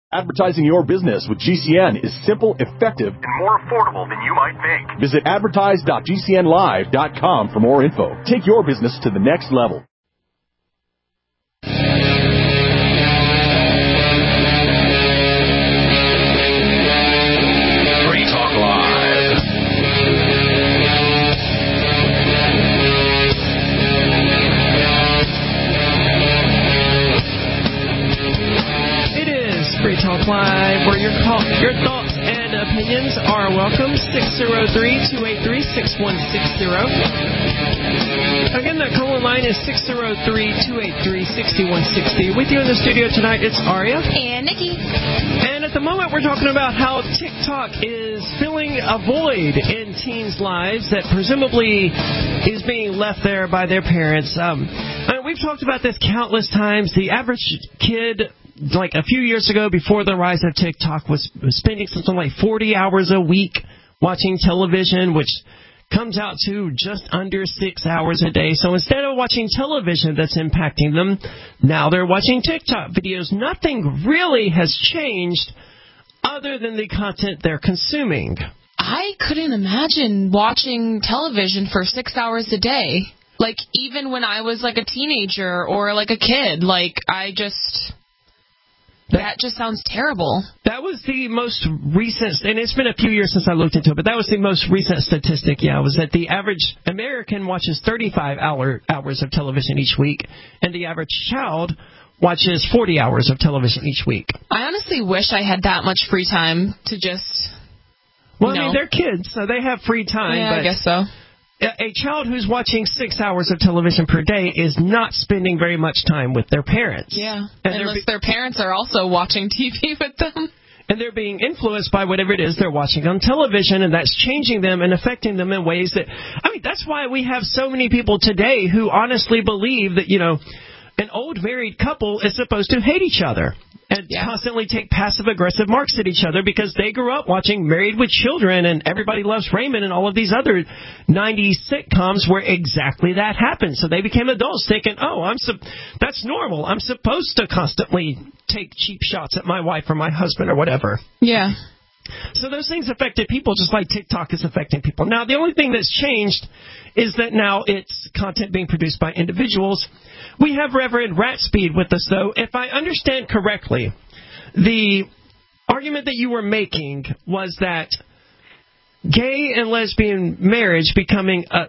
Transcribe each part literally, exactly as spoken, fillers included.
Advertising your business with G C N is simple, effective, and more affordable than you might think. Visit advertise dot g c n live dot com for more info. Take your business to the next level. Free Talk Live. It is Free Talk Live, where your call, your thoughts and opinions are welcome. six oh three, two eight three, six one six zero. Again, that call line is six oh three, two eight three, six one six zero. With you in the studio tonight, it's Aria. And Nikki. And at the moment, we're talking about how TikTok is filling a void in teens' lives that presumably is being left there by their parents. Um, I mean, we've talked about this countless times. The average kid, like a few years ago, before the rise of TikTok, was spending something like forty hours a week watching television, which comes out to just under six hours a day. So instead of watching television that's impacting them, now they're watching TikTok videos. Nothing really has changed other than the content they're consuming. I couldn't imagine watching television for six hours a day. Like, even when I was like a teenager or like a kid, like, I just... That just sounds terrible. That was the most recent, and it's been a few years since I looked into it, but that was the most recent statistic, yeah, was that the average American watches thirty-five hour, hours of television each week, and the average child watches forty hours of television each week. I honestly wish I had that much free time to just, Well, you I mean, know. they're kids, so they have free time. Yeah, but I guess so. A child who's watching six hours of television per day is not spending very much time with their parents. Yeah, and unless be- their parents are also watching T V with them. And they're being influenced by whatever it is they're watching on television, and that's changing them and affecting them in ways that, I mean, that's why we have so many people today who honestly believe that, you know, an old married couple is supposed to hate each other and Yeah. constantly take passive-aggressive marks at each other because they grew up watching Married with Children and Everybody Loves Raymond and all of these other nineties sitcoms where exactly that happened. So they became adults thinking, oh, I'm su- that's normal. I'm supposed to constantly take cheap shots at my wife or my husband or whatever. Yeah. So those things affected people just like TikTok is affecting people. Now, the only thing that's changed is that now it's content being produced by individuals. We have Reverend Ratspeed with us, though. If I understand correctly, the argument that you were making was that gay and lesbian marriage becoming uh,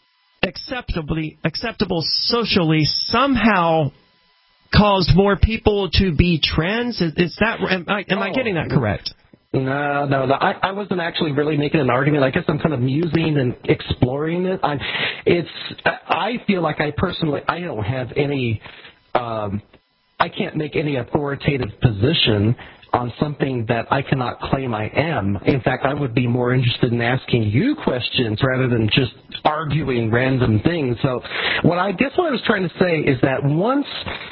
acceptably acceptable socially somehow caused more people to be trans. Is, is that am I, am I getting that correct? No, no, no. I, I wasn't actually really making an argument. I guess I'm kind of musing and exploring it. I'm, it's. I feel like I personally, I don't have any. Um, I can't make any authoritative position on something that I cannot claim I am. In fact, I would be more interested in asking you questions rather than just arguing random things. So, what I guess what I was trying to say is that once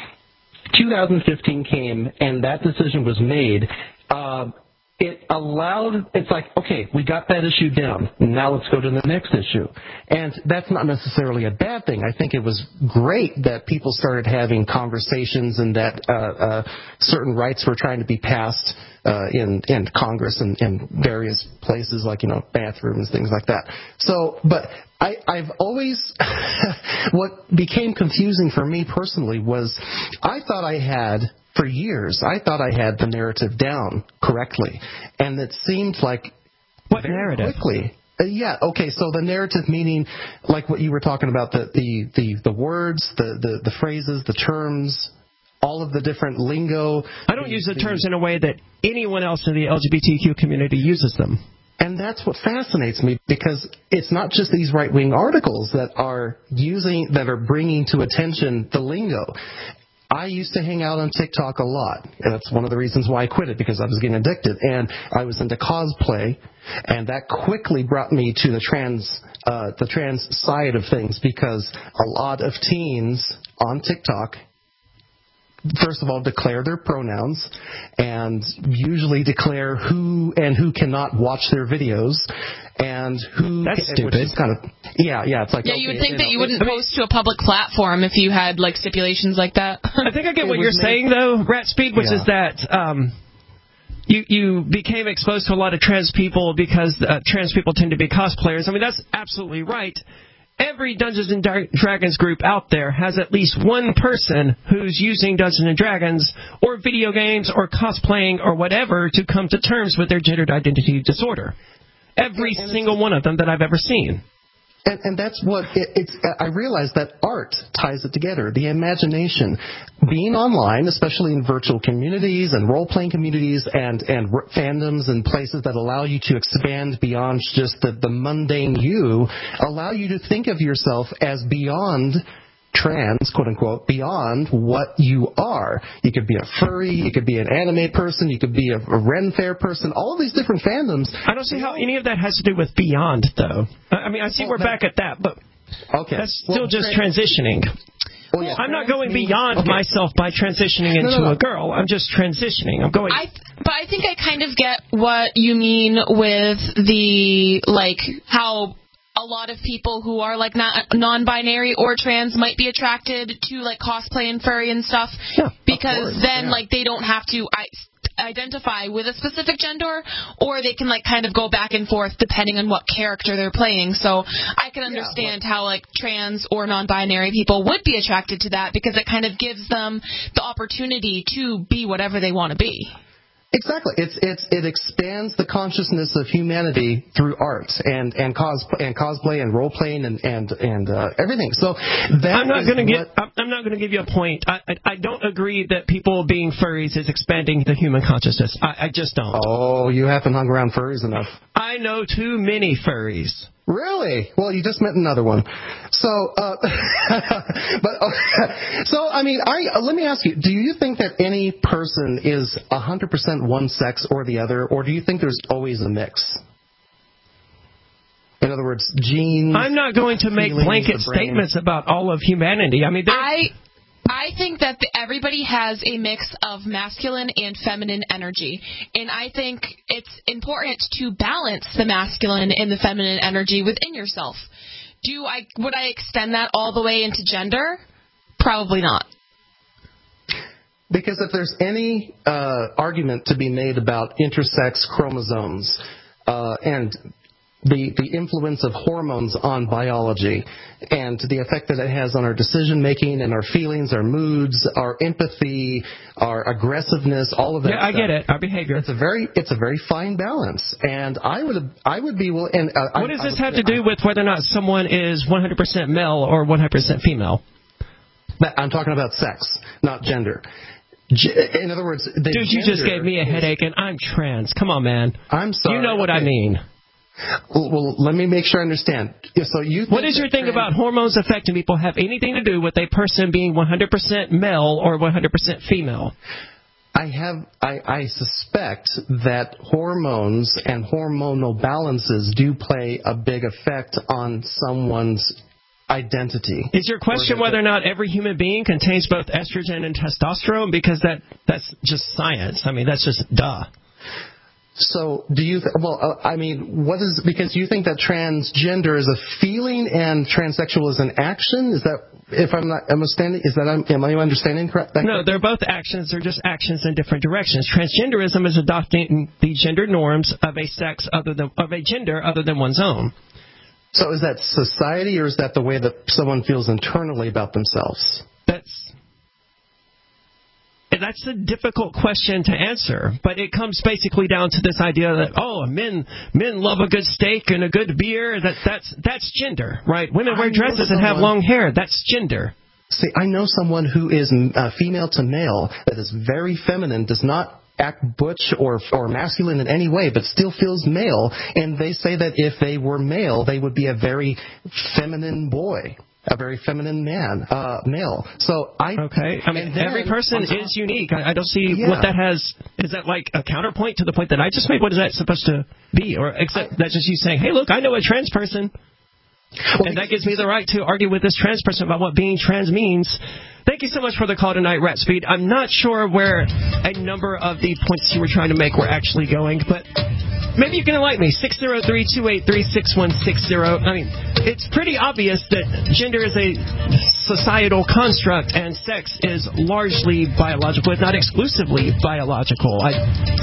two thousand fifteen came and that decision was made. Uh, It allowed, it's like, okay, we got that issue down. Now let's go to the next issue. And that's not necessarily a bad thing. I think it was great that people started having conversations and that uh, uh, certain rights were trying to be passed uh, in, in Congress and in various places like, you know, bathrooms, things like that. So, but I, I've always, what became confusing for me personally was I thought I had, for years, I thought I had the narrative down correctly. And it seemed like What very narrative? quickly. Uh, yeah, okay, so the narrative meaning, like what you were talking about, the, the, the, the words, the, the, the phrases, the terms, all of the different lingo. I don't use the terms in a way that anyone else in the L G B T Q community uses them. And that's what fascinates me, because it's not just these right-wing articles that are using, that are bringing to attention the lingo. I used to hang out on TikTok a lot. And that's one of the reasons why I quit it, because I was getting addicted. And I was into cosplay, and that quickly brought me to the trans, uh, the trans side of things, because a lot of teens on TikTok, first of all, declare their pronouns and usually declare who and who cannot watch their videos and who. That's which stupid. is kind of, yeah, yeah. It's like, Yeah, okay, you would think you that know, you wouldn't I mean, post to a public platform if you had like stipulations like that. I think I get It what was you're made- saying, though, Ratspeed, which Yeah. is that um, you, you became exposed to a lot of trans people because uh, trans people tend to be cosplayers. I mean, that's absolutely right. Every Dungeons and Dragons group out there has at least one person who's using Dungeons and Dragons or video games or cosplaying or whatever to come to terms with their gender identity disorder. Every and, and single one of them that I've ever seen. And, and that's what it, it's. I realize that art ties it together. The imagination, being online, especially in virtual communities and role-playing communities and and fandoms and places that allow you to expand beyond just the, the mundane you, allow you to think of yourself as beyond trans, quote unquote, beyond what you are. You could be a furry, you could be an anime person, you could be a, a Ren Fair person, all of these different fandoms. I don't see how any of that has to do with beyond, though. I mean, I see well, we're that, back at that, but okay. that's still well, just trans- transitioning. Well, yeah, I'm not going means, beyond okay. myself by transitioning into no, no, no. a girl. I'm just transitioning. I'm going. I th- but I think I kind of get what you mean with the, like, how a lot of people who are like not non-binary or trans might be attracted to like cosplay and furry and stuff, yeah, because course, then yeah. like they don't have to I, identify with a specific gender, or they can like kind of go back and forth depending on what character they're playing. So I can understand yeah, how like trans or non-binary people would be attracted to that, because it kind of gives them the opportunity to be whatever they want to be. Exactly. It's it's it expands the consciousness of humanity through art and and cos and cosplay and role playing and and and uh, everything. So that I'm not going to get. I'm not going to give you a point. I, I I don't agree that people being furries is expanding the human consciousness. I, I just don't. Oh, you haven't hung around furries enough. I know too many furries. Really? Well, you just met another one. So, uh, but uh, so I mean, I uh, let me ask you: do you think that any person is a hundred percent one sex or the other, or do you think there's always a mix? In other words, genes. I'm not going to make blanket statements about all of humanity. I mean, I. I think that the, everybody has a mix of masculine and feminine energy, and I think it's important to balance the masculine and the feminine energy within yourself. Do I would I extend that all the way into gender? Probably not. Because if there's any uh, argument to be made about intersex chromosomes uh, and the the influence of hormones on biology and the effect that it has on our decision making and our feelings, our moods, our empathy, our aggressiveness, all of that. Yeah, I stuff. get it. Our behavior. It's a very it's a very fine balance, and I would I would be willing. And uh, what I, does I this would, have to do with whether or not someone is one hundred percent male or one hundred percent female? I'm talking about sex, not gender. In other words, the dude, you just gave me a headache, and I'm trans. Come on, man. I'm sorry. You know what okay. I mean. Well, let me make sure I understand. So you think what is your thing trans- about hormones affecting people have anything to do with a person being one hundred percent male or one hundred percent female? I have, I, I suspect that hormones and hormonal balances do play a big effect on someone's identity. Is your question whether or not every human being contains both estrogen and testosterone? Because that that's just science. I mean, that's just duh. So, do you? Th- well, uh, I mean, what is because you think that transgender is a feeling and transsexual is an action? Is that if I'm not understanding? Is that am I understanding correct? No, they're both actions. They're just actions in different directions. Transgenderism is adopting the gender norms of a sex other than of a gender other than one's own. So, is that society, or is that the way that someone feels internally about themselves? That's. That's a difficult question to answer, but it comes basically down to this idea that oh, men men love a good steak and a good beer. That that's that's gender, right? Women wear dresses and have long hair. That's gender. See, I know someone who is uh, female to male that is very feminine, does not act butch or or masculine in any way, but still feels male. And they say that if they were male, they would be a very feminine boy. A very feminine man, uh, male. So I okay. I mean, then, every person top, is unique. I, I don't see yeah. what that has. Is that like a counterpoint to the point that I just made? What is that supposed to be? Or except I, that's just you saying, "Hey, look, I know a trans person," well, and that gives me the right to argue with this trans person about what being trans means. Thank you so much for the call tonight, Rat Speed. I'm not sure where a number of the points you were trying to make were actually going, but maybe you can enlighten me. six zero three, two eight three, six one six zero. I mean, it's pretty obvious that gender is a societal construct and sex is largely biological, if not exclusively biological. I I don't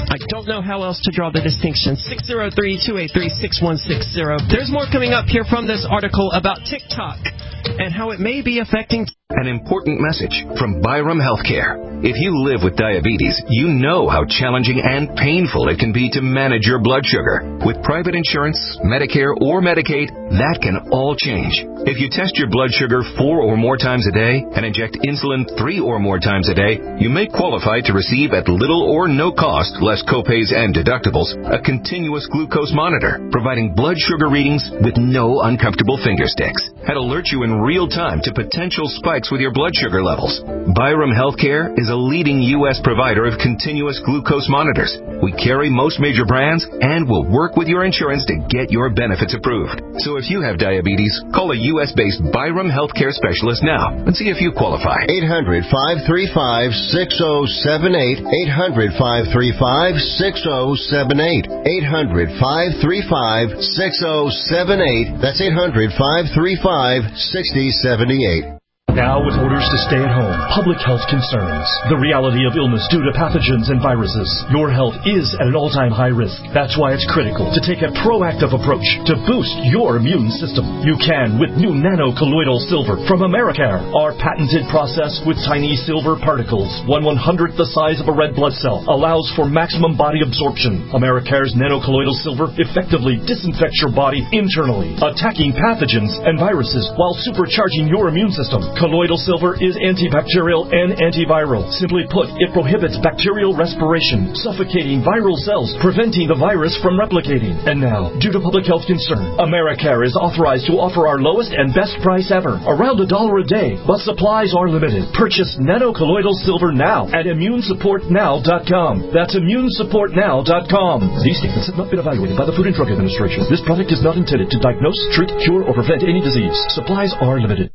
don't know how else to draw the distinction. six oh three, two eight three, six one six zero. There's more coming up here from this article about TikTok and how it may be affecting... An important message from Byram Healthcare. If you live with diabetes, you know how challenging and painful it can be to manage your blood sugar. With private insurance, Medicare, or Medicaid, that can all change. If you test your blood sugar four or more times a day and inject insulin three or more times a day, you may qualify to receive at little or no cost, less copays and deductibles, a continuous glucose monitor, providing blood sugar readings with no uncomfortable finger sticks. And alert you in real time to potential spikes with your blood sugar levels. Byram Healthcare is a leading U S provider of continuous glucose monitors. We carry most major brands and will work with your insurance to get your benefits approved. So if you have diabetes, call a U S-based Byram Healthcare specialist now and see if you qualify. eight hundred, five three five, six oh seven eight. eight hundred, five three five, six oh seven eight. eight hundred, five three five, six oh seven eight. That's eight hundred, five three five, six oh seven eight. Now with orders to stay at home, public health concerns, the reality of illness due to pathogens and viruses, your health is at an all-time high risk. That's why it's critical to take a proactive approach to boost your immune system. You can with new nano-colloidal silver from Americare. Our patented process with tiny silver particles, one one-hundredth the size of a red blood cell, allows for maximum body absorption. Americare's nano-colloidal silver effectively disinfects your body internally, attacking pathogens and viruses while supercharging your immune system. Colloidal silver is antibacterial and antiviral. Simply put, it prohibits bacterial respiration, suffocating viral cells, preventing the virus from replicating. And now, due to public health concern, Americare is authorized to offer our lowest and best price ever, around a dollar a day, but supplies are limited. Purchase nano-colloidal silver now at immune support now dot com. That's immune support now dot com. These statements have not been evaluated by the Food and Drug Administration. This product is not intended to diagnose, treat, cure, or prevent any disease. Supplies are limited.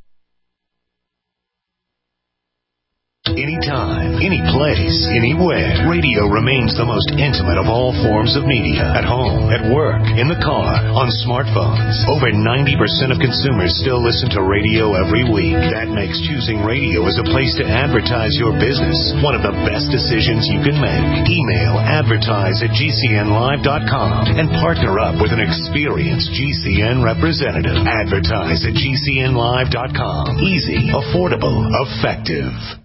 Anytime, any place, anywhere, radio remains the most intimate of all forms of media. At home, at work, in the car, on smartphones. Over ninety percent of consumers still listen to radio every week. That makes choosing radio as a place to advertise your business one of the best decisions you can make. Email advertise at G C N live dot com and partner up with an experienced G C N representative. Advertise at G C N live dot com. Easy, affordable, effective.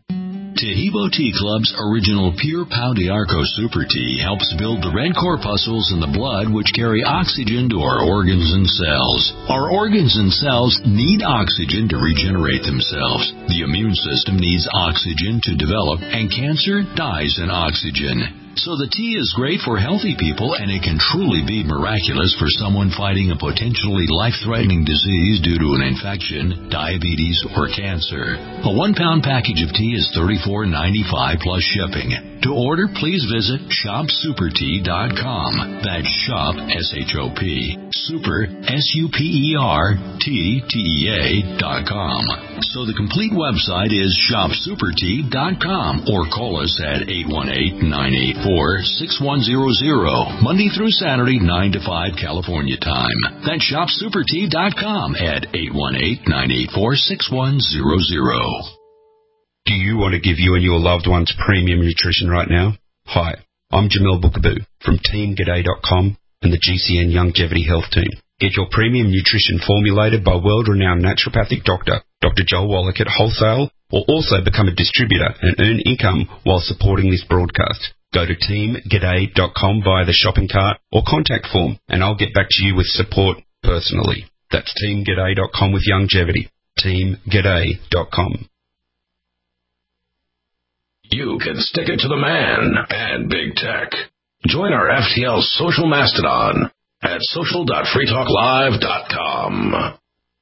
Tahibo Tea Club's original Pure Pau d'Arco Super Tea helps build the red corpuscles in the blood which carry oxygen to our organs and cells. Our organs and cells need oxygen to regenerate themselves. The immune system needs oxygen to develop, and cancer dies in oxygen. So the tea is great for healthy people, and it can truly be miraculous for someone fighting a potentially life-threatening disease due to an infection, diabetes, or cancer. A one-pound package of tea is thirty-four ninety-five plus shipping. To order, please visit shop super tea dot com. That's shop, S H O P, super, S U P E R, T, T E A dot com. So the complete website is shop super tea dot com, or call us at eight one eight, nine eight four, six one zero zero, Monday through Saturday, nine to five California time. That's shop super tea dot com at eight one eight, nine eight four, six one zero zero. Do you want to give you and your loved ones premium nutrition right now? Hi, I'm Jamel Bookaboo from team g'day dot com and the G C N Longevity Health Team. Get your premium nutrition formulated by world-renowned naturopathic doctor, Doctor Joel Wallach at Wholesale, or also become a distributor and earn income while supporting this broadcast. Go to team g'day dot com via the shopping cart or contact form, and I'll get back to you with support personally. That's team g'day dot com with Longevity. team g'day dot com. You can stick it to the man and big tech. Join our F T L social mastodon at social dot free talk live dot com.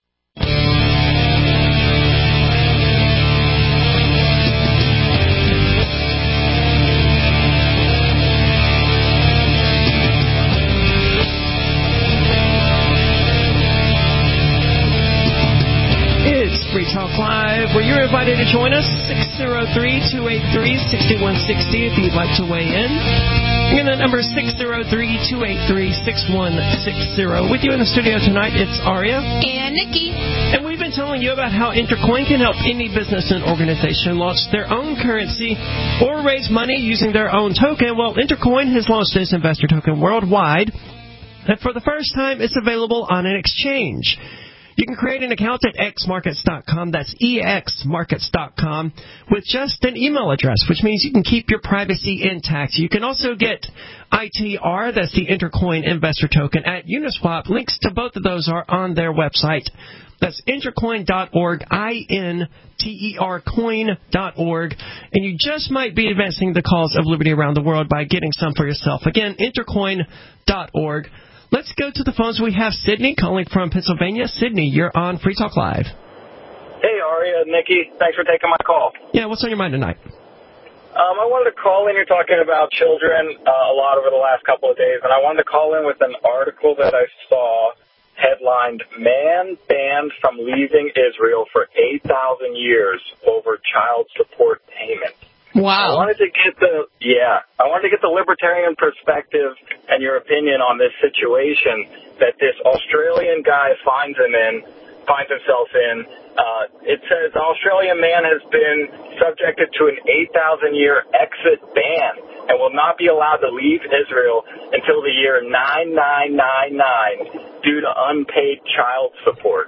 Free Talk Live, where you're invited to join us, six oh three, two eight three, six one six oh if you'd like to weigh in. Again, that number is six oh three, two eight three, six one six oh. With you in the studio tonight, it's Aria. And Nikki. And we've been telling you about how Intercoin can help any business and organization launch their own currency or raise money using their own token. Well, Intercoin has launched this investor token worldwide, and for the first time, it's available on an exchange. You can create an account at x markets dot com, that's e x markets dot com, with just an email address, which means you can keep your privacy intact. You can also get I T R, that's the Intercoin Investor Token, at Uniswap. Links to both of those are on their website. That's intercoin dot org, I N T E R coin dot org. And you just might be advancing the cause of liberty around the world by getting some for yourself. Again, intercoin dot org. Let's go to the phones. We have Sydney calling from Pennsylvania. Sydney, you're on Free Talk Live. Hey, Aria, Nikki. Thanks for taking my call. Yeah, what's on your mind tonight? Um, I wanted to call in. You're talking about children uh, a lot over the last couple of days, and I wanted to call in with an article that I saw headlined, Man Banned from Leaving Israel for eight thousand Years Over Child Support Payments. Wow. I wanted to get the, yeah, I wanted to get the libertarian perspective and your opinion on this situation that this Australian guy finds him in, finds himself in. Uh, it says the Australian man has been subjected to an eight thousand year exit ban and will not be allowed to leave Israel until the year nine nine nine nine due to unpaid child support.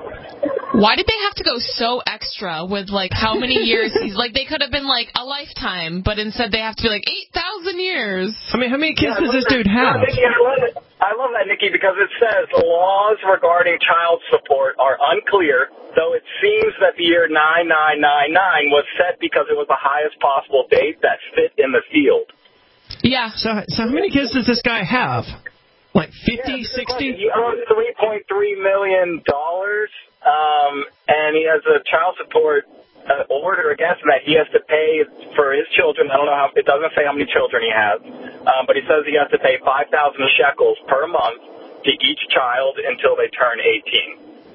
Why did they have to go so extra with, like, how many years? He's like, they could have been, like, a lifetime, but instead they have to be, like, eight thousand years. I mean, how many kids yeah, does this that. dude have? No, Nikki, I love it. I love that, Nikki, because it says the laws regarding child support are unclear, though it seems that the year nine nine nine nine was set because it was the highest possible date that fit in the field. Yeah. So, so how many kids does this guy have? Like fifty, yeah, sixty? He owns three point three million dollars, um, and he has a child support uh, order against him that he has to pay for his children. I don't know how, it doesn't say how many children he has, um, but he says he has to pay five thousand shekels per month to each child until they turn eighteen.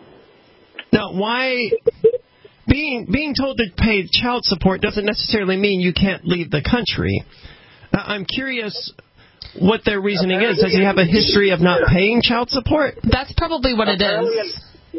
Now, why... Being being told to pay child support doesn't necessarily mean you can't leave the country. Uh, I'm curious what their reasoning is. Does he have a history of not paying child support? That's probably what it is.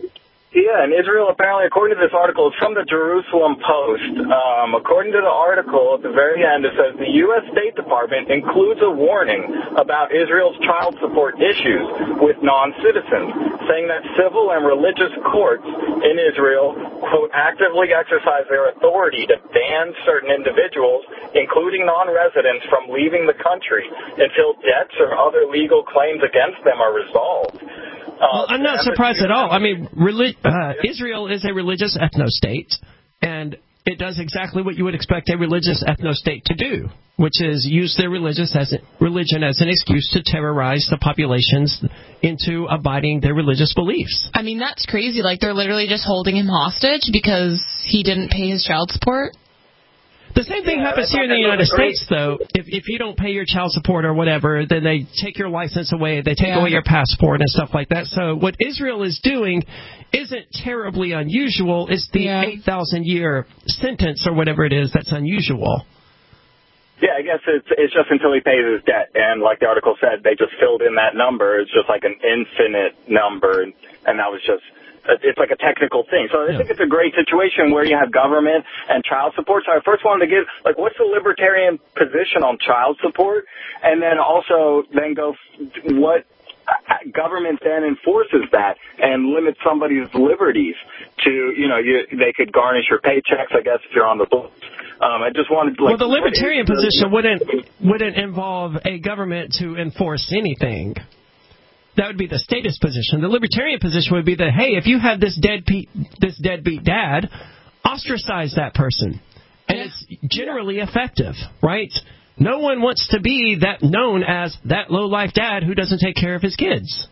Yeah, in Israel, apparently, according to this article, it's from the Jerusalem Post. Um, according to the article, at the very end, it says the U S State Department includes a warning about Israel's child support issues with non-citizens, saying that civil and religious courts in Israel, quote, actively exercise their authority to ban certain individuals, including non-residents, from leaving the country until debts or other legal claims against them are resolved. Uh, well, I'm not surprised at all. I mean, relig- uh, Israel is a religious ethno-state, and it does exactly what you would expect a religious ethno-state to do, which is use their religious as a, religion as an excuse to terrorize the populations into abiding their religious beliefs. I mean, that's crazy. Like, they're literally just holding him hostage because he didn't pay his child support. The same thing yeah, happens here in the United States, though. If if you don't pay your child support or whatever, then they take your license away, they take yeah. away your passport and stuff like that. So what Israel is doing isn't terribly unusual. It's the yeah. eight thousand year sentence or whatever it is that's unusual. Yeah, I guess it's it's just until he pays his debt. And like the article said, they just filled in that number. It's just like an infinite number, and, and that was just... It's like a technical thing. So I yeah. think it's a great situation where you have government and child support. So I first wanted to give, like, what's the libertarian position on child support? And then also then go, what government then enforces that and limits somebody's liberties to, you know, you, they could garnish your paychecks, I guess, if you're on the books. Um, I just wanted to, like... Well, the libertarian position wouldn't wouldn't involve a government to enforce anything. That would be the statist position. The libertarian position would be that, hey, if you have this deadbeat, this deadbeat dad, ostracize that person. And yeah. it's generally yeah. effective, right? No one wants to be that known as that low-life dad who doesn't take care of his kids.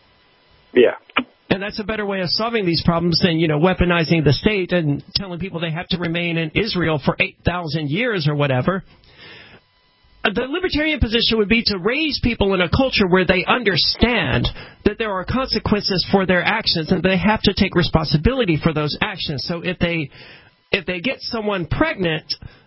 Yeah. And that's a better way of solving these problems than, you know, weaponizing the state and telling people they have to remain in Israel for eight thousand years or whatever. The libertarian position would be to raise people in a culture where they understand that there are consequences for their actions and they have to take responsibility for those actions. So if they if they get someone pregnant,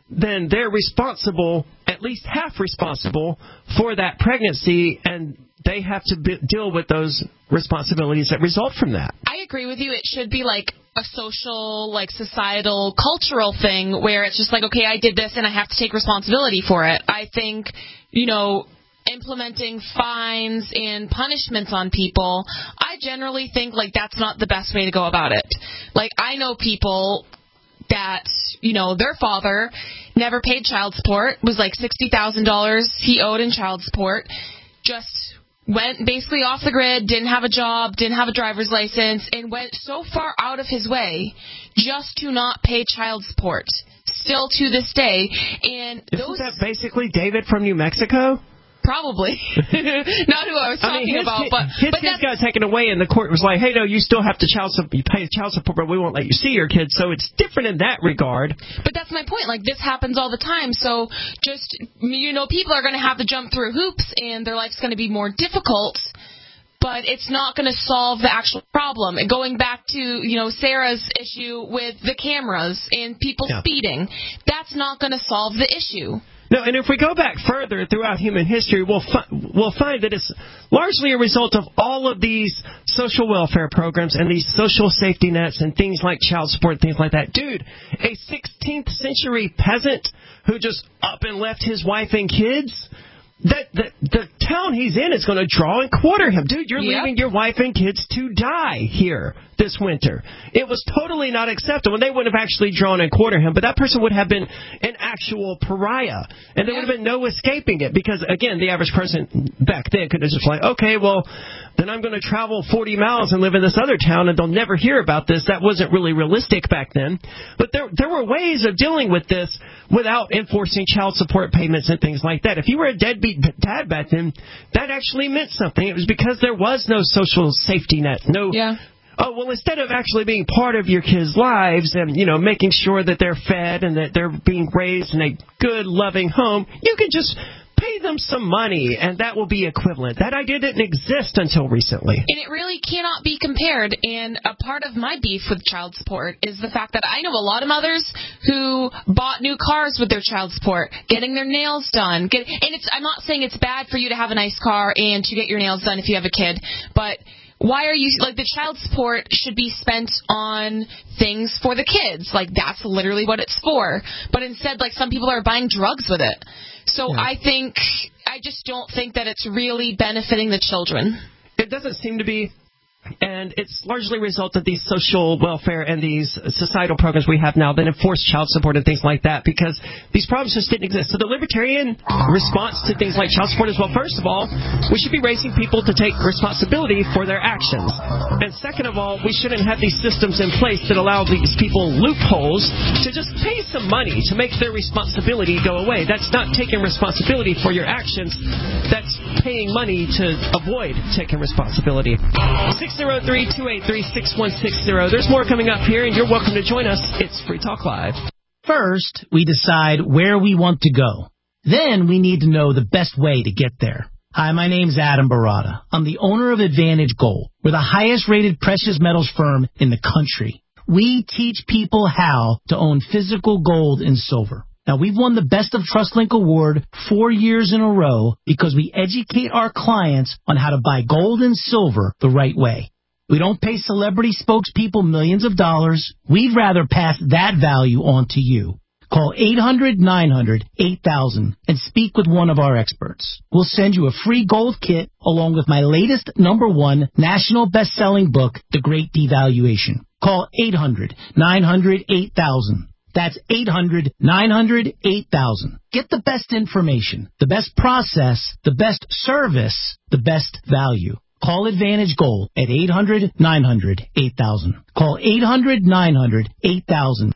then they're responsible, at least half responsible, for that pregnancy, and they have to be, deal with those responsibilities that result from that. I agree with you. It should be like a social, like societal, cultural thing where it's just like, okay, I did this and I have to take responsibility for it. I think, you know, implementing fines and punishments on people, I generally think like that's not the best way to go about it. Like I know people that, you know, their father never paid child support, was like sixty thousand dollars he owed in child support, just went basically off the grid, didn't have a job, didn't have a driver's license, and went so far out of his way just to not pay child support, still to this day. And Isn't those, that basically David from New Mexico? Probably. Not who I was talking I mean, his about, kid, but... His but kids got taken away, and the court was like, hey, no, you still have to child support, you pay child support, but we won't let you see your kids, so it's different in that regard. But that's my point. Like, this happens all the time, so just, you know, people are going to have to jump through hoops, and their life's going to be more difficult, but it's not going to solve the actual problem. And going back to, you know, Sarah's issue with the cameras and people yeah. speeding, that's not going to solve the issue. No, and if we go back further throughout human history, we'll fi- we'll find that it's largely a result of all of these social welfare programs and these social safety nets and things like child support and things like that. Dude, a sixteenth century peasant who just up and left his wife and kids, that the, the town he's in is going to draw and quarter him. Dude, you're yep. leaving your wife and kids to die here this winter. It was totally not acceptable. And they wouldn't have actually drawn and quartered him, but that person would have been an actual pariah. And there would have been no escaping it because, again, the average person back then could have just like, okay, well, then I'm going to travel forty miles and live in this other town, and they'll never hear about this. That wasn't really realistic back then. But there there were ways of dealing with this without enforcing child support payments and things like that. If you were a deadbeat dad back then, that actually meant something. It was because there was no social safety net. No. Yeah. Oh, well, instead of actually being part of your kids' lives and, you know, making sure that they're fed and that they're being raised in a good, loving home, you can just pay them some money, and that will be equivalent. That idea didn't exist until recently. And it really cannot be compared, and a part of my beef with child support is the fact that I know a lot of mothers who bought new cars with their child support, getting their nails done. Get, and it's I'm not saying it's bad for you to have a nice car and to get your nails done if you have a kid, but why are you, like, the child support should be spent on things for the kids. Like, that's literally what it's for. But instead, like, some people are buying drugs with it. So yeah. I think, I just don't think that it's really benefiting the children. It doesn't seem to be. And it's largely a result of these social welfare and these societal programs we have now that enforce child support and things like that, because these problems just didn't exist. So the libertarian response to things like child support is, well, first of all, we should be raising people to take responsibility for their actions. And second of all, we shouldn't have these systems in place that allow these people loopholes to just pay some money to make their responsibility go away. That's not taking responsibility for your actions. That's paying money to avoid taking responsibility. six oh three, two eight three, six one six zero. There's more coming up here, and you're welcome to join us. It's Free Talk Live. First, we decide where we want to go. Then we need to know the best way to get there. Hi, my name's Adam Barada. I'm the owner of Advantage Gold. We're the highest-rated precious metals firm in the country. We teach people how to own physical gold and silver. Now, we've won the Best of TrustLink Award four years in a row because we educate our clients on how to buy gold and silver the right way. We don't pay celebrity spokespeople millions of dollars. We'd rather pass that value on to you. Call eight hundred, nine hundred, eight thousand and speak with one of our experts. We'll send you a free gold kit along with my latest number one national best-selling book, The Great Devaluation. Call eight hundred, nine hundred, eight thousand. That's eight hundred, nine hundred, eight thousand. Get the best information, the best process, the best service, the best value. Call Advantage Gold at eight hundred, nine hundred, eight thousand. Call eight hundred, nine hundred, eight thousand.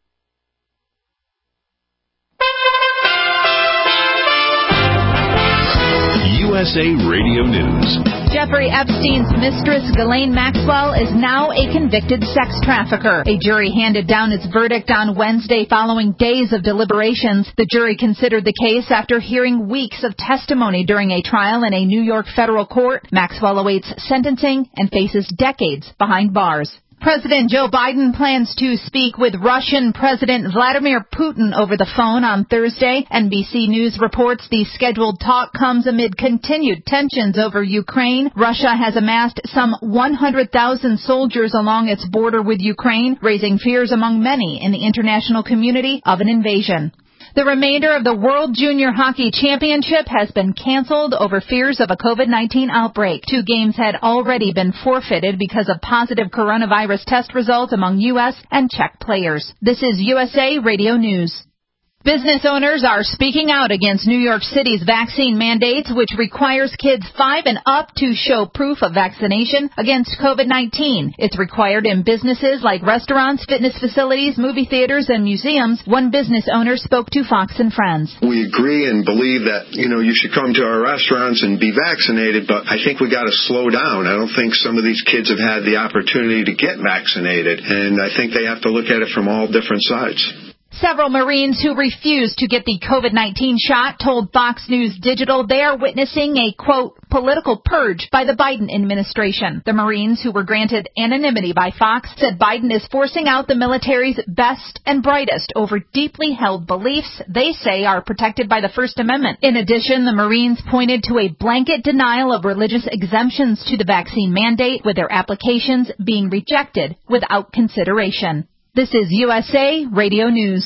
U S A Radio News. Jeffrey Epstein's mistress, Ghislaine Maxwell, is now a convicted sex trafficker. A jury handed down its verdict on Wednesday following days of deliberations. The jury considered the case after hearing weeks of testimony during a trial in a New York federal court. Maxwell awaits sentencing and faces decades behind bars. President Joe Biden plans to speak with Russian President Vladimir Putin over the phone on Thursday. N B C News reports the scheduled talk comes amid continued tensions over Ukraine. Russia has amassed some one hundred thousand soldiers along its border with Ukraine, raising fears among many in the international community of an invasion. The remainder of the World Junior Hockey Championship has been canceled over fears of a COVID nineteen outbreak. Two games had already been forfeited because of positive coronavirus test results among U S and Czech players. This is U S A Radio News. Business owners are speaking out against New York City's vaccine mandates, which requires kids five and up to show proof of vaccination against COVID nineteen. It's required in businesses like restaurants, fitness facilities, movie theaters, and museums. One business owner spoke to Fox and Friends. We agree and believe that, you know, you should come to our restaurants and be vaccinated, but I think we got to slow down. I don't think some of these kids have had the opportunity to get vaccinated, and I think they have to look at it from all different sides. Several Marines who refused to get the COVID nineteen shot told Fox News Digital they are witnessing a, quote, political purge by the Biden administration. The Marines, who were granted anonymity by Fox, said Biden is forcing out the military's best and brightest over deeply held beliefs they say are protected by the First Amendment. In addition, the Marines pointed to a blanket denial of religious exemptions to the vaccine mandate, with their applications being rejected without consideration. This is U S A Radio News.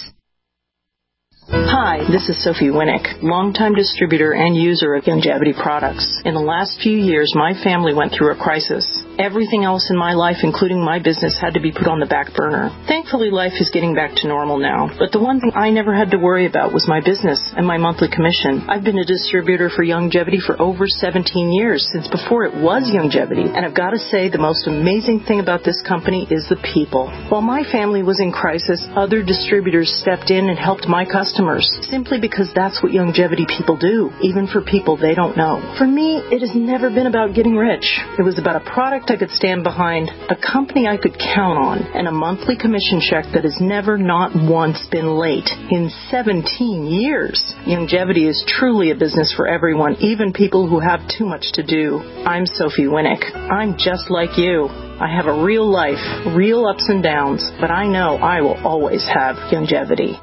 Hi, this is Sophie Winnick, longtime distributor and user of Youngevity products. In the last few years, my family went through a crisis. Everything else in my life, including my business, had to be put on the back burner. Thankfully, life is getting back to normal now. But the one thing I never had to worry about was my business and my monthly commission. I've been a distributor for Youngevity for over seventeen years, since before it was Youngevity. And I've got to say, the most amazing thing about this company is the people. While my family was in crisis, other distributors stepped in and helped my customers, simply because that's what Youngevity people do, even for people they don't know. For me, it has never been about getting rich. It was about a product I could stand behind, a company I could count on, and a monthly commission check that has never not once been late in seventeen years. Youngevity is truly a business for everyone, even people who have too much to do. I'm Sophie Winnick. I'm just like you. I have a real life, real ups and downs, but I know I will always have Youngevity.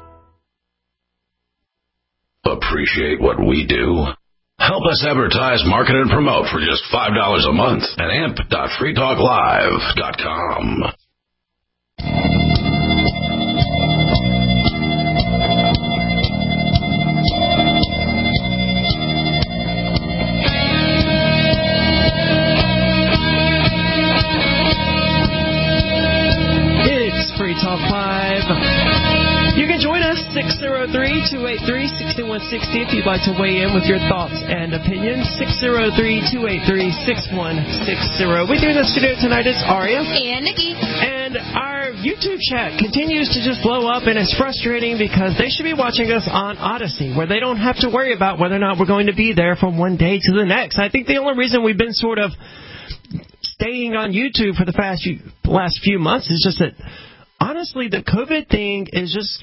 Appreciate what we do? Help us advertise, market, and promote for just five dollars a month at amp dot free talk live dot com. It's Free Talk Live. You can join us, six oh three, two eight three, six one six oh if you'd like to weigh in with your thoughts and opinions. six oh three, two eight three, six one six oh. With you in the studio tonight is Aria. And Nikki. And our YouTube chat continues to just blow up, and it's frustrating because they should be watching us on Odyssey, where they don't have to worry about whether or not we're going to be there from one day to the next. I think the only reason we've been sort of staying on YouTube for the past few, last few months is just that, honestly, the COVID thing is just,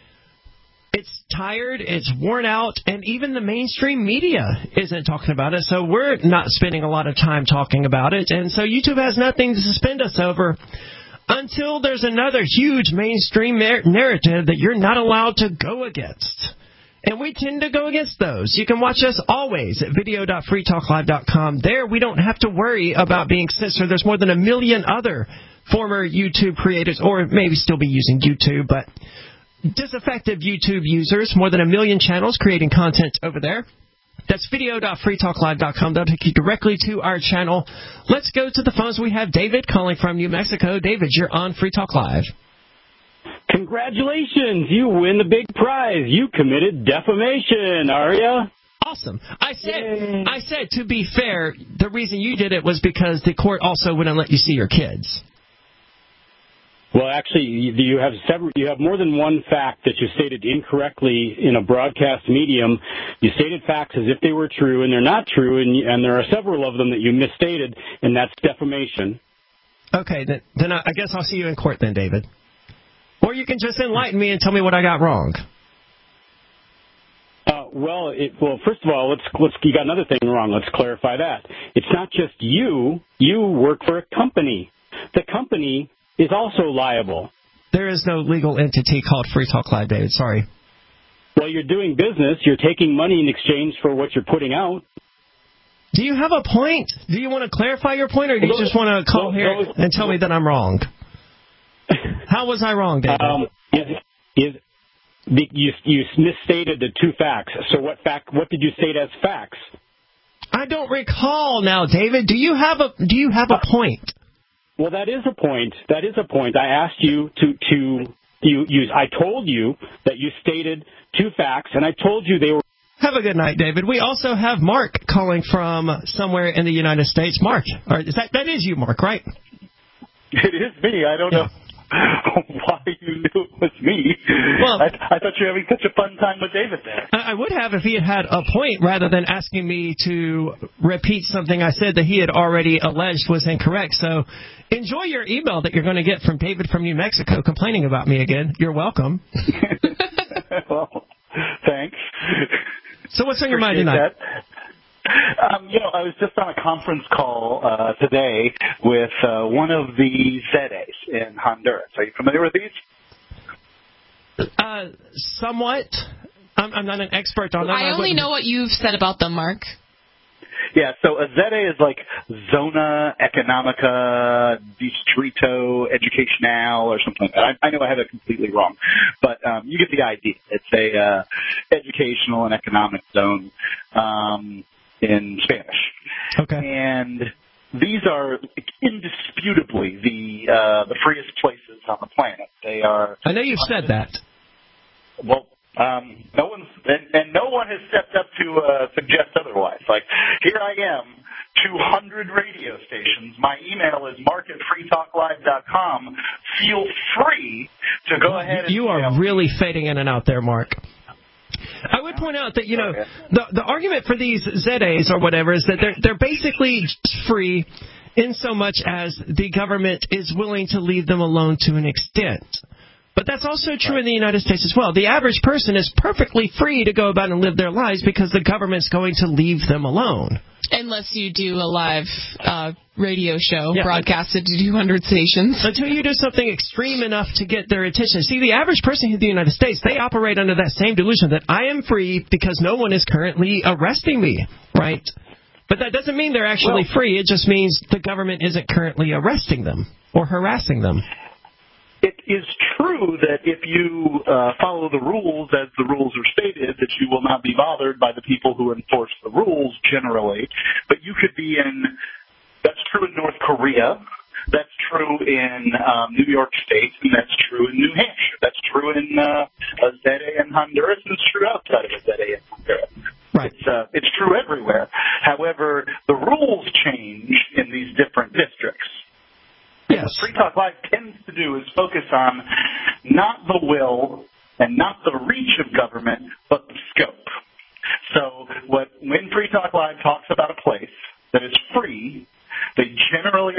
it's tired, it's worn out, and even the mainstream media isn't talking about it, so we're not spending a lot of time talking about it, and so YouTube has nothing to suspend us over until there's another huge mainstream narrative that you're not allowed to go against. And we tend to go against those. You can watch us always at video dot free talk live dot com. There, we don't have to worry about being censored. There's more than a million other former YouTube creators, or maybe still be using YouTube, but disaffected YouTube users, more than a million channels creating content over there. That's video dot free talk live dot com. That'll take you directly to our channel. Let's go to the phones. We have David calling from New Mexico. David, you're on Free Talk Live. Congratulations! You win the big prize. You committed defamation, Aria. Awesome. I said, Yay. I said, to be fair, the reason you did it was because the court also wouldn't let you see your kids. Well, actually, you have several. You have more than one fact that you stated incorrectly in a broadcast medium. You stated facts as if they were true, and they're not true, and, and there are several of them that you misstated, and that's defamation. Okay, then, then I guess I'll see you in court then, David. Or you can just enlighten me and tell me what I got wrong. Uh, well, it, well, first of all, let's let's you got another thing wrong. Let's clarify that. It's not just you. You work for a company. The company is also liable. There is no legal entity called Free Talk Live, David. Sorry. Well, you're doing business. You're taking money in exchange for what you're putting out. Do you have a point? Do you want to clarify your point, or do you just want to call here and tell me that I'm wrong? How was I wrong, David? Um, is, is, you, you misstated the two facts. So what fact? What did you state as facts? I don't recall now, David. Do you have a Do you have a point? Well, that is a point. That is a point. I asked you to to you. you I told you that you stated two facts, and I told you they were. Have a good night, David. We also have Mark calling from somewhere in the United States. Mark, or is that that is you, Mark, right? It is me. I don't yeah. know why you knew it was me. Well, I, I thought you were having such a fun time with David there. I, I would have if he had had a point rather than asking me to repeat something I said that he had already alleged was incorrect. So enjoy your email that you're going to get from David from New Mexico complaining about me again. You're welcome. Well, thanks. So what's on your mind tonight? Um, you know, I was just on a conference call uh, today with uh, one of the Z As in Honduras. Are you familiar with these? Uh, somewhat. I'm, I'm not an expert on them. I, I only know what you've said about them, Mark. Yeah, so a Z A is like Zona Economica Distrito Educacional or something like that. I, I know I have it completely wrong, but um, you get the idea. It's a uh, educational and economic zone um, in Spanish. Okay. And these are indisputably the uh, the freest places on the planet. They are. I know you've said that. Well. Um, no one's and, and no one has stepped up to uh, suggest otherwise. Like, here I am, two hundred radio stations. My email is mark at free talk live dot com. Feel free to go ahead and... You are really fading in and out there, Mark. I would point out that, you know, okay. the the argument for these Z As or whatever is that they're they're basically free in so much as the government is willing to leave them alone to an extent. But that's also true in the United States as well. The average person is perfectly free to go about and live their lives because the government's going to leave them alone. Unless you do a live uh, radio show yeah. broadcasted to two hundred stations. Until you do something extreme enough to get their attention. See, the average person in the United States, they operate under that same delusion that I am free because no one is currently arresting me, right? But that doesn't mean they're actually well, free. It just means the government isn't currently arresting them or harassing them. It is true that if you uh, follow the rules as the rules are stated, that you will not be bothered by the people who enforce the rules generally. But you could be in, that's true in North Korea, that's true in um, New York State, and that's true in New Hampshire. That's true in uh, a Z A in Honduras, and it's true outside of a Z A in Honduras. Right. It's, uh, it's true everywhere. However, the rules change in these different districts. Yes. What Free Talk Live tends to do is focus on not the will and not the reach of government, but the scope. So what, when Free Talk Live talks about a place that is free, they generally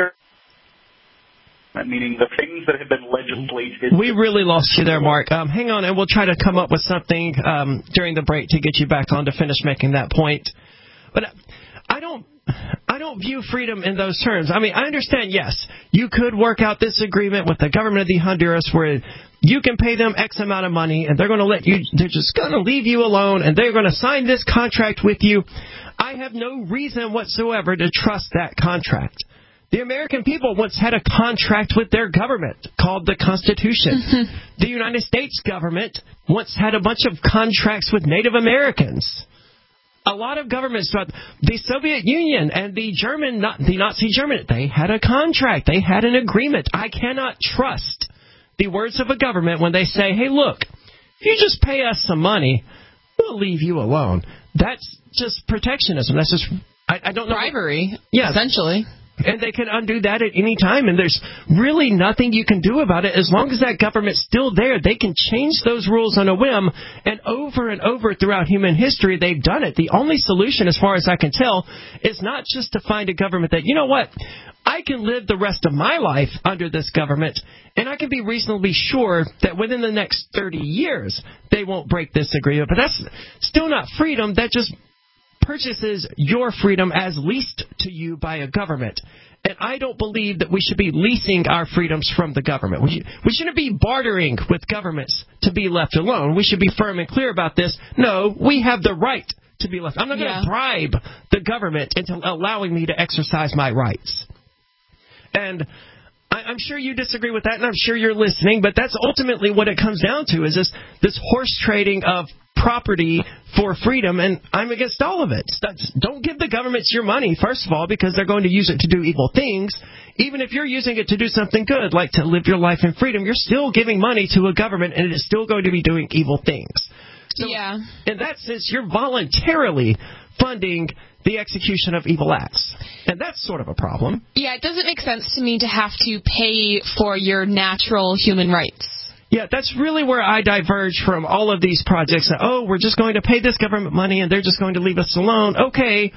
are, meaning the things that have been legislated. We really lost you there, Mark. Um, hang on, and we'll try to come up with something um, during the break to get you back on to finish making that point. But I don't... I don't view freedom in those terms. I mean, I understand, yes, you could work out this agreement with the government of the Honduras where you can pay them X amount of money and they're going to let you, they're just going to leave you alone and they're going to sign this contract with you. I have no reason whatsoever to trust that contract. The American people once had a contract with their government called the Constitution. Mm-hmm. The United States government once had a bunch of contracts with Native Americans. A lot of governments, the Soviet Union and the German, the Nazi Germany, they had a contract. They had an agreement. I cannot trust the words of a government when they say, hey, look, if you just pay us some money, we'll leave you alone. That's just protectionism. That's just, I, I don't know. Bribery, yeah, essentially. And they can undo that at any time, and there's really nothing you can do about it. As long as that government's still there, they can change those rules on a whim, and over and over throughout human history, they've done it. The only solution, as far as I can tell, is not just to find a government that, you know what, I can live the rest of my life under this government, and I can be reasonably sure that within the next thirty years, they won't break this agreement. But that's still not freedom. That just purchases your freedom as leased to you by a government. And I don't believe that we should be leasing our freedoms from the government. We, we shouldn't be bartering with governments to be left alone. We should be firm and clear about this. No, we have the right to be left. I'm not going to yeah. bribe the government into allowing me to exercise my rights. And I, I'm sure you disagree with that, and I'm sure you're listening, but that's ultimately what it comes down to, is this, this horse trading of property for freedom, and I'm against all of it. Don't give the governments your money, first of all, because they're going to use it to do evil things. Even if you're using it to do something good, like to live your life in freedom, you're still giving money to a government, and it is still going to be doing evil things. So, yeah. In that sense, you're voluntarily funding the execution of evil acts. And that's sort of a problem. Yeah, it doesn't make sense to me to have to pay for your natural human rights. Yeah, that's really where I diverge from all of these projects. Oh, we're just going to pay this government money and they're just going to leave us alone. Okay,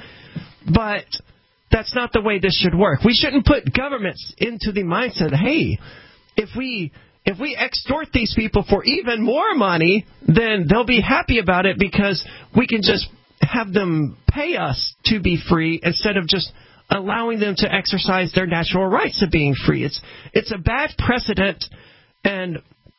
but that's not the way this should work. We shouldn't put governments into the mindset, hey, if we if we extort these people for even more money, then they'll be happy about it because we can just have them pay us to be free instead of just allowing them to exercise their natural rights of being free. It's it's a bad precedent, and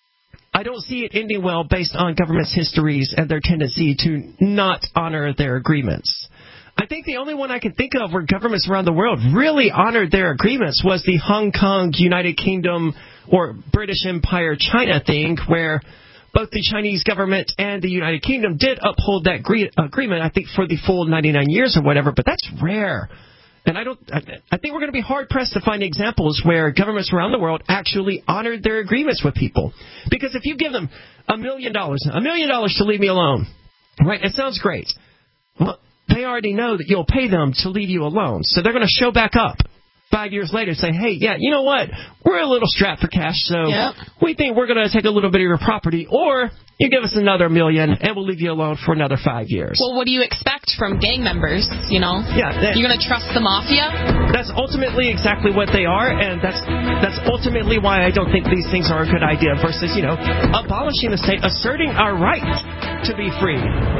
I don't see it ending well based on governments' histories and their tendency to not honor their agreements. I think the only one I can think of where governments around the world really honored their agreements was the Hong Kong, United Kingdom, or British Empire China thing, where both the Chinese government and the United Kingdom did uphold that agreement, I think, for the full ninety-nine years or whatever, but that's rare. And I don't. I, I think we're going to be hard-pressed to find examples where governments around the world actually honored their agreements with people. Because if you give them a million dollars, a million dollars to leave me alone, right, it sounds great. Well, they already know that you'll pay them to leave you alone. So they're going to show back up five years later and say, hey, yeah, you know what? We're a little strapped for cash, so yep. we think we're going to take a little bit of your property, or you give us another million, and we'll leave you alone for another five years. Well, what do you expect from gang members, you know? Yeah, that, You're going to trust the mafia? That's ultimately exactly what they are, and that's that's ultimately why I don't think these things are a good idea versus, you know, abolishing the state, asserting our right to be free.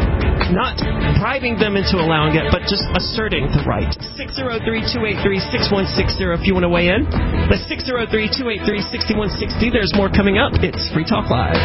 Not bribing them into allowing it, but just asserting the right. six oh three, two eight three, six one six zero if you want to weigh in. That's six oh three, two eight three, six one six zero. There's more coming up. It's Free Talk Live.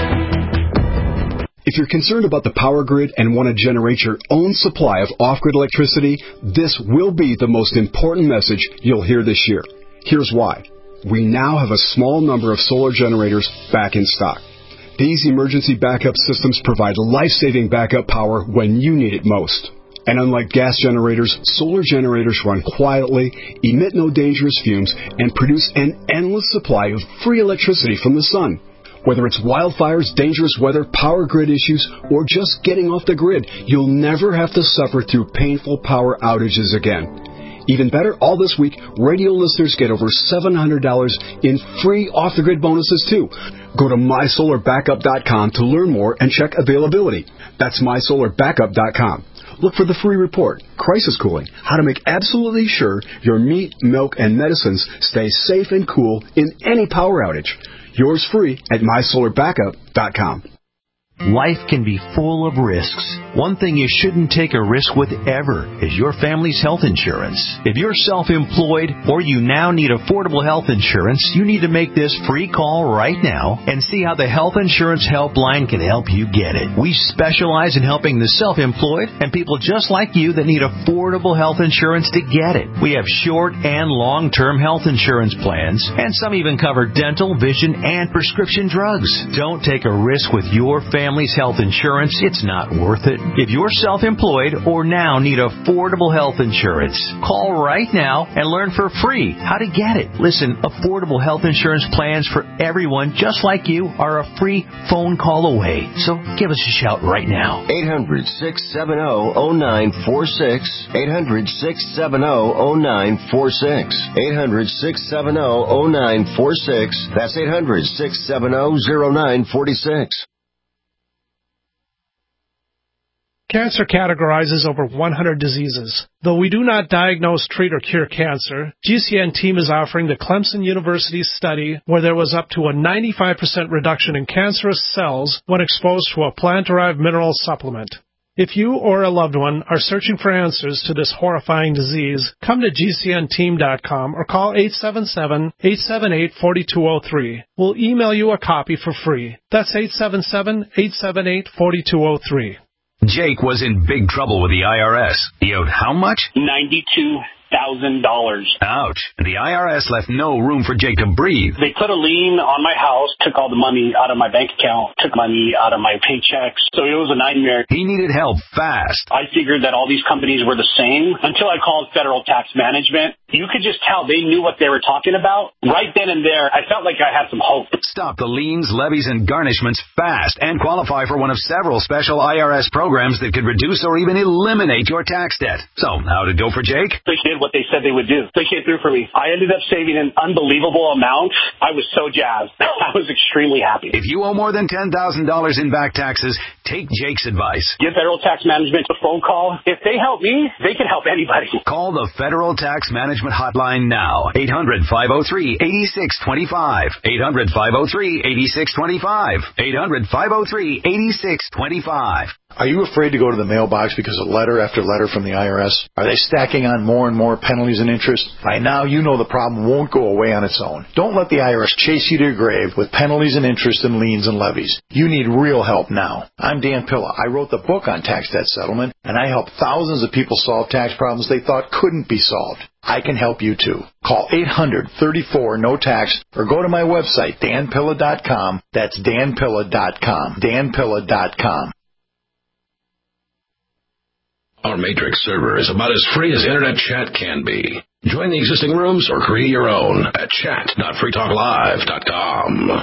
If you're concerned about the power grid and want to generate your own supply of off-grid electricity, this will be the most important message you'll hear this year. Here's why. We now have a small number of solar generators back in stock. These emergency backup systems provide life-saving backup power when you need it most. And unlike gas generators, solar generators run quietly, emit no dangerous fumes, and produce an endless supply of free electricity from the sun. Whether it's wildfires, dangerous weather, power grid issues, or just getting off the grid, you'll never have to suffer through painful power outages again. Even better, all this week, radio listeners get over seven hundred dollars in free off-the-grid bonuses, too. Go to my solar backup dot com to learn more and check availability. That's my solar backup dot com. Look for the free report, Crisis Cooling, how to make absolutely sure your meat, milk, and medicines stay safe and cool in any power outage. Yours free at my solar backup dot com. Life can be full of risks. One thing you shouldn't take a risk with ever is your family's health insurance. If you're self-employed or you now need affordable health insurance, you need to make this free call right now and see how the Health Insurance Helpline can help you get it. We specialize in helping the self-employed and people just like you that need affordable health insurance to get it. We have short and long-term health insurance plans, and some even cover dental, vision, and prescription drugs. Don't take a risk with your family. Family's health insurance, it's not worth it. If you're self-employed or now need affordable health insurance, call right now and learn for free how to get it. Listen, affordable health insurance plans for everyone just like you are a free phone call away. So give us a shout right now. eight hundred, six seven zero, zero nine four six. eight hundred, six seven zero, zero nine four six. eight hundred, six seven zero, zero nine four six. That's eight hundred, six seven zero, zero nine four six. Cancer categorizes over one hundred diseases. Though we do not diagnose, treat, or cure cancer, G C N team is offering the Clemson University study where there was up to a ninety-five percent reduction in cancerous cells when exposed to a plant-derived mineral supplement. If you or a loved one are searching for answers to this horrifying disease, come to G C N team dot com or call eight seven seven, eight seven eight, four two zero three. We'll email you a copy for free. That's eight seven seven, eight seven eight, four two zero three. Jake was in big trouble with the I R S. He owed how much? ninety-two thousand dollars. Ouch. The I R S left no room for Jake to breathe. They put a lien on my house, took all the money out of my bank account, took money out of my paychecks. So it was a nightmare. He needed help fast. I figured that all these companies were the same until I called Federal Tax Management. You could just tell they knew what they were talking about. Right then and there, I felt like I had some hope. Stop the liens, levies, and garnishments fast and qualify for one of several special I R S programs that could reduce or even eliminate your tax debt. So, how'd it go for Jake? They did what they said they would do. They came through for me. I ended up saving an unbelievable amount. I was so jazzed. I was extremely happy. If you owe more than ten thousand dollars in back taxes, take Jake's advice. Give Federal Tax Management a phone call. If they help me, they can help anybody. Call the Federal Tax Management Hotline now. eight hundred, five oh three, eight six two five. eight hundred, five oh three, eight six two five. eight hundred, five oh three, eight six two five. Are you afraid to go to the mailbox because of letter after letter from the I R S? Are they stacking on more and more penalties and interest? By now, you know the problem won't go away on its own. Don't let the I R S chase you to your grave with penalties and interest and liens and levies. You need real help now. I'm Dan Pilla. I wrote the book on tax debt settlement, and I helped thousands of people solve tax problems they thought couldn't be solved. I can help you too. Call eight hundred, thirty-four, no tax or go to my website, dan pilla dot com. That's dan pilla dot com. dan pilla dot com. Our Matrix server is about as free as internet chat can be. Join the existing rooms or create your own at chat dot free talk live dot com.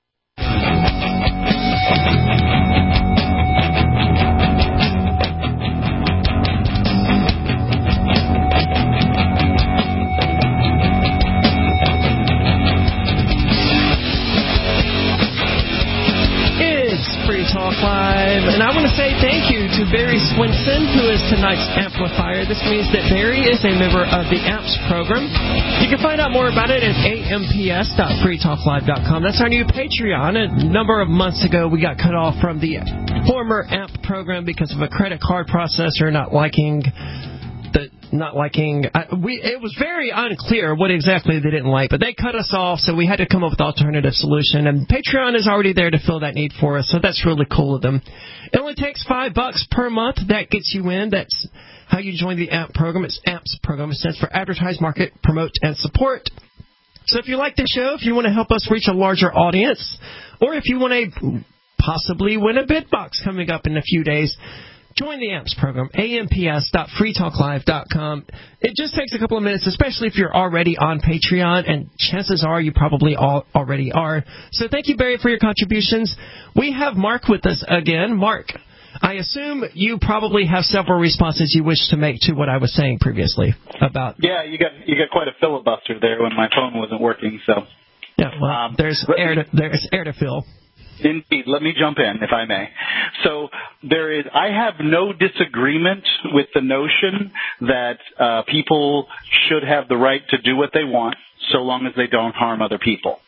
Talk Live, and I want to say thank you to Barry Swinson, who is tonight's amplifier. This means that Barry is a member of the A M P S program. You can find out more about it at A M P S dot free talk live dot com. That's our new Patreon. A number of months ago, we got cut off from the former A M P program because of a credit card processor not liking the not liking. Uh, we it was very unclear what exactly they didn't like, but they cut us off, so we had to come up with an alternative solution. And Patreon is already there to fill that need for us, so that's really cool of them. It only takes five bucks per month. That gets you in. That's how you join the A M P program. It's A M P S program. It stands for Advertise, Market, Promote, and Support. So if you like the show, if you want to help us reach a larger audience, or if you want to possibly win a bid box coming up in a few days, join the A M P S program, A M P S dot free talk live dot com. It just takes a couple of minutes, especially if you're already on Patreon, and chances are you probably all already are. So thank you, Barry, for your contributions. We have Mark with us again. Mark, I assume you probably have several responses you wish to make to what I was saying previously about... Yeah, you got you got quite a filibuster there when my phone wasn't working, so... Yeah, well, um, there's, air to, there's air to fill. Indeed. Let me jump in, if I may. So there is, I have no disagreement with the notion that uh, people should have the right to do what they want so long as they don't harm other people.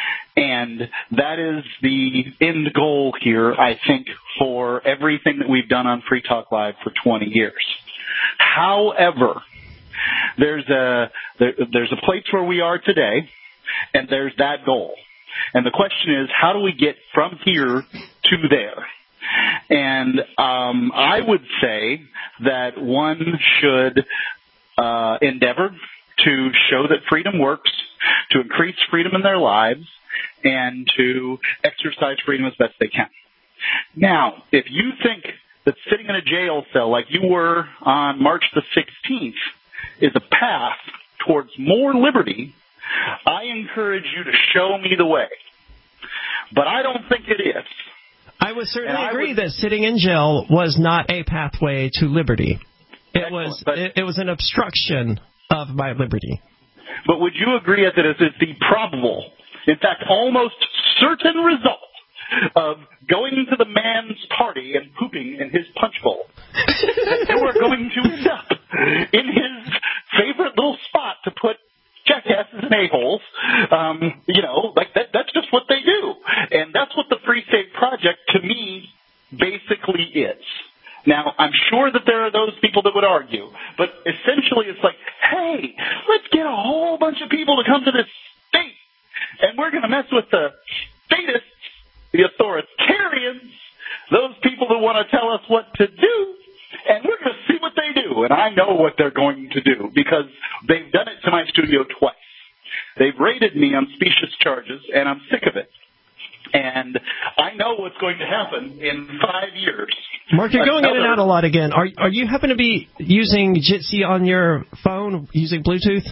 And that is the end goal here, I think, for everything that we've done on Free Talk Live for twenty years. However, there's a there, there's a place where we are today, and there's that goal. And the question is, how do we get from here to there? And um, I would say that one should uh, endeavor to show that freedom works, to increase freedom in their lives, and to exercise freedom as best they can. Now, if you think that sitting in a jail cell like you were on March the sixteenth is a path towards more liberty, I encourage you to show me the way. But I don't think it is. I would certainly I agree would, that sitting in jail was not a pathway to liberty. It was it, it was an obstruction of my liberty. But would you agree that it is the probable, in fact, almost certain result of going to the man's party and pooping in his punch bowl that you are going to end up in his favorite little spot to put jackasses and a-holes, um, you know, like that, that's just what they do. And that's what the Free State Project, to me, basically is. Now, people that would argue. But essentially it's like, hey, let's get a whole bunch of people to come to this state, and we're going to mess with the statists, the authoritarians, those people who want to tell us what to do, and we're going to see what they do. And I know what they're going to do because they've done it to my studio twice. They've raided me on specious charges, and I'm sick of it. And I know what's going to happen in five years. Mark, you're going Another, in and out a lot again. Are are you happen to be using Jitsi on your phone, using Bluetooth?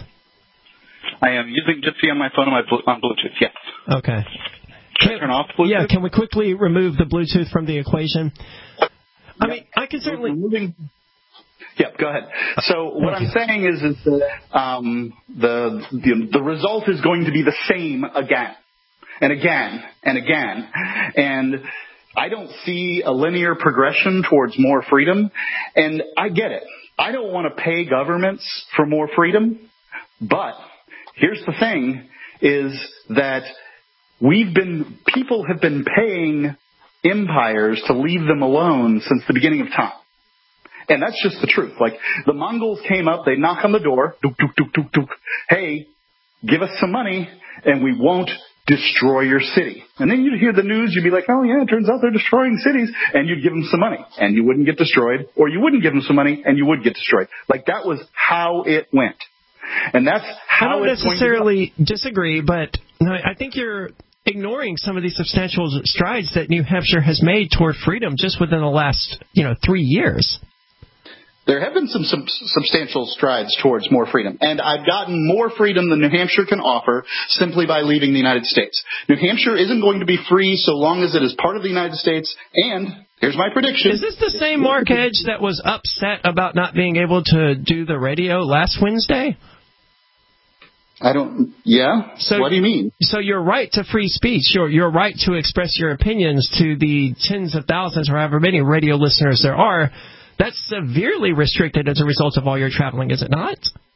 I am using Jitsi on my phone on, my, on Bluetooth, yes. Okay. Can I turn off Bluetooth? Yeah, can we quickly remove the Bluetooth from the equation? I mean, I can certainly... Removing... Yep, go ahead. So what I'm saying is, is that um, the, the the result is going to be the same again and again and again. And I don't see a linear progression towards more freedom. And I get it. I don't want to pay governments for more freedom. But here's the thing, is that we've been, people have been paying empires to leave them alone since the beginning of time. And that's just the truth. Like, the Mongols came up, they knock on the door, dook, dook, dook, dook, dook. Hey, give us some money, and we won't destroy your city. And then you'd hear the news, you'd be like, oh yeah, it turns out they're destroying cities, and you'd give them some money, and you wouldn't get destroyed, or you wouldn't give them some money, and you would get destroyed. Like, that was how it went. And that's how I don't it's necessarily disagree, but no, I think you're ignoring some of these substantial strides that New Hampshire has made toward freedom just within the last, you know, three years. There have been some, some substantial strides towards more freedom, and I've gotten more freedom than New Hampshire can offer simply by leaving the United States. New Hampshire isn't going to be free so long as it is part of the United States, and here's my prediction. Is this the same Mark Edge that was upset about not being able to do the radio last Wednesday? I don't, yeah? So, what do you mean? So your right to free speech, your your right to express your opinions to the tens of thousands or however many radio listeners there are, that's severely restricted as a result of all your traveling, is it not?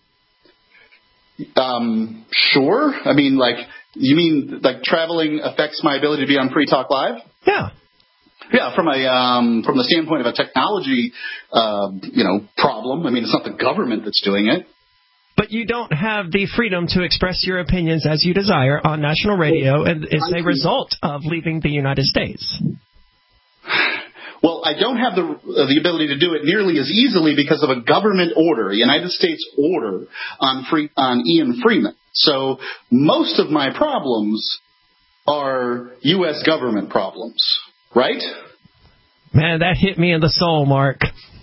Um, sure. I mean, like, you mean, like, traveling affects my ability to be on Free Talk Live? Yeah. Yeah, from a um, from the standpoint of a technology, uh, you know, problem. I mean, it's not the government that's doing it. But you don't have the freedom to express your opinions as you desire on national radio, and it's a result of leaving the United States. Well, I don't have the uh, the ability to do it nearly as easily because of a government order, a United States order on free on Ian Freeman. So most of my problems are U S government problems, right? Man, that hit me in the soul, Mark.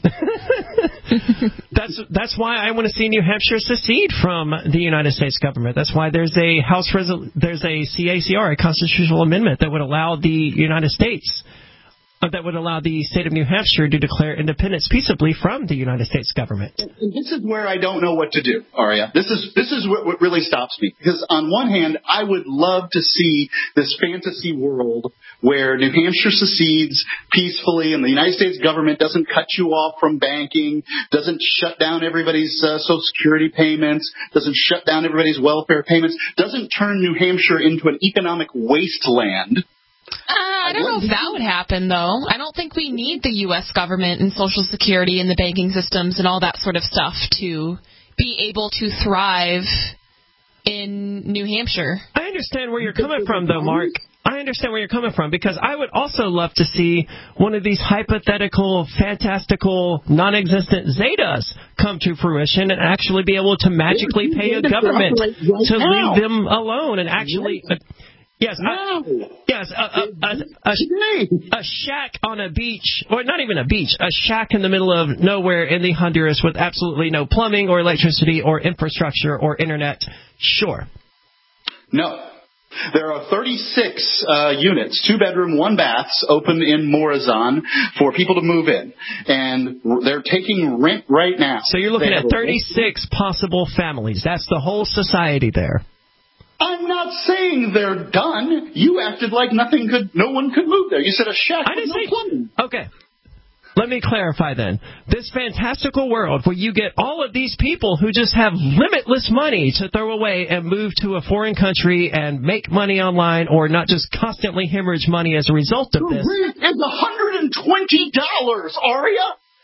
that's that's why I want to see New Hampshire secede from the United States government. That's why there's a House resol- there's a C A C R, a constitutional amendment that would allow the United States uh, that would allow the state of New Hampshire to declare independence peaceably from the United States government. And this is where I don't know what to do, Aria. This is this is what, what really stops me. Because on one hand, I would love to see this fantasy world where New Hampshire secedes peacefully and the United States government doesn't cut you off from banking, doesn't shut down everybody's uh, Social Security payments, doesn't shut down everybody's welfare payments, doesn't turn New Hampshire into an economic wasteland. Uh, I don't know if that would happen, though. I don't think we need the U S government and Social Security and the banking systems and all that sort of stuff to be able to thrive in New Hampshire. I understand where you're coming from, though, Mark. I understand where you're coming from, because I would also love to see one of these hypothetical, fantastical, non-existent Zetas come to fruition and actually be able to magically pay a government to leave them alone and actually... Uh, Yes, I, yes, a, a, a, a, a shack on a beach, or not even a beach, a shack in the middle of nowhere in the Honduras with absolutely no plumbing or electricity or infrastructure or internet. Sure. No. There are thirty-six uh, units, two bedroom, one baths, open in Morazan for people to move in. And they're taking rent right now. So you're looking at thirty-six possible families. That's the whole society there. I'm not saying they're done. You acted like nothing could, no one could move there. You said a shack I with didn't no say, plumbing. Okay. Let me clarify then. This fantastical world where you get all of these people who just have limitless money to throw away and move to a foreign country and make money online, or not just constantly hemorrhage money as a result of the this. rent is one hundred twenty dollars, Aria.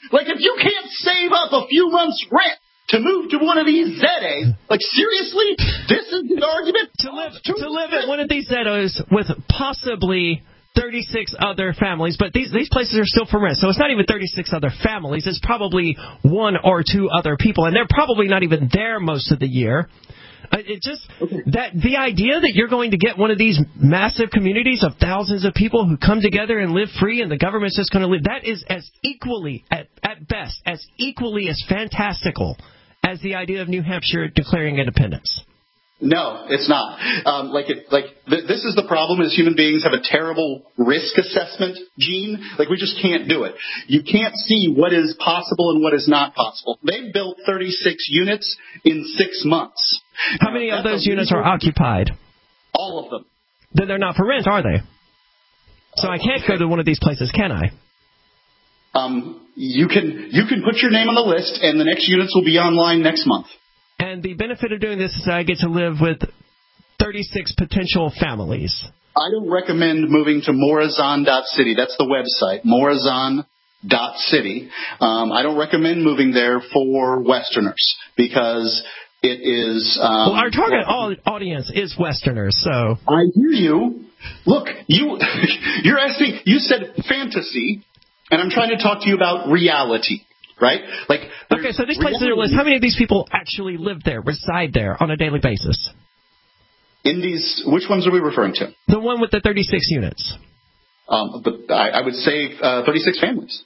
Like, if you can't save up a few months' rent to move to one of these Z As, like, seriously? This is the argument? To live, to live at one of these Z As with possibly thirty-six other families, but these these places are still for rent, so it's not even thirty-six other families. It's probably one or two other people, and they're probably not even there most of the year. Uh, it just that the idea that you're going to get one of these massive communities of thousands of people who come together and live free, and the government's just going to live, that is as equally, at, at best, as equally as fantastical as the idea of New Hampshire declaring independence. No, it's not. Um, like, it, like th- this is the problem: is human beings have a terrible risk assessment gene. Like, we just can't do it. You can't see what is possible and what is not possible. They built thirty-six units in six months. How many of those units are occupied? All of them. Then they're not for rent, are they? So I can't go to one of these places, can I? Um, you can you can put your name on the list, and the next units will be online next month. And the benefit of doing this is I get to live with thirty-six potential families. I don't recommend moving to Morazan dot city. That's the website, Morazan dot city. Um, I don't recommend moving there for Westerners because it is... Um, well, our target well, audience is Westerners, so... I hear you. Look, you, you're asking... You said fantasy, and I'm trying to talk to you about reality. Right? Like, okay, so these places are list. How many of these people actually live there, reside there on a daily basis? In these, which ones are we referring to? The one with the thirty-six units. Um, but I, I would say uh, thirty-six families.